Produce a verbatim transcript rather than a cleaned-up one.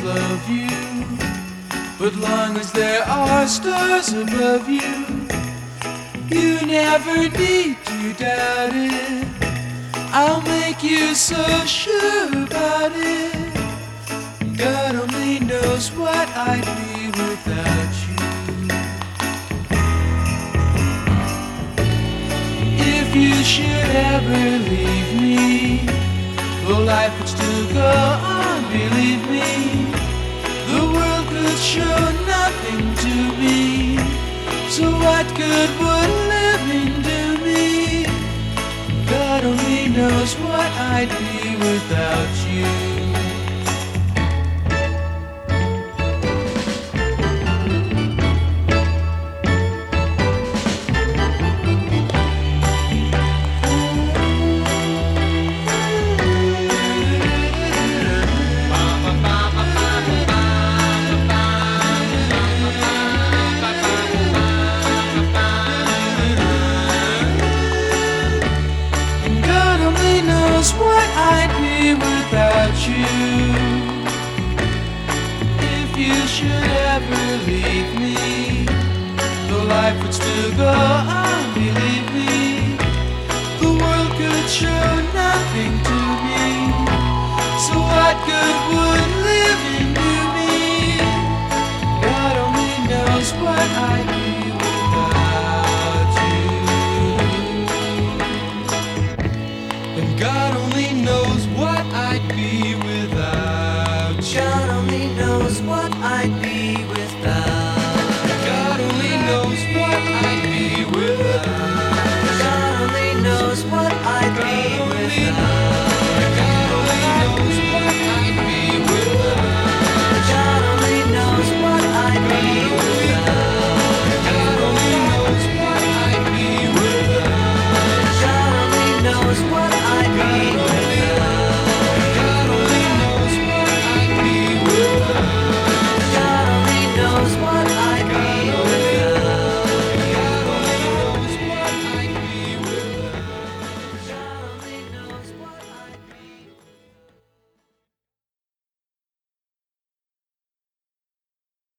love you, but long as there are stars above you, you never need to doubt it. I'll make you so sure about it. God only knows what I'd be without you. If you should ever leave me, though life would still go on, believe me, the world could show nothing to me. So what good would living do me? God only knows what I'd be without you. What I'd be without you. If you should ever leave me, though life would still go on, believe me, the world could show nothing to me. So what good would living do me? God only knows what I'd be without you. And God only knows what I'd be without you. God only knows what I'd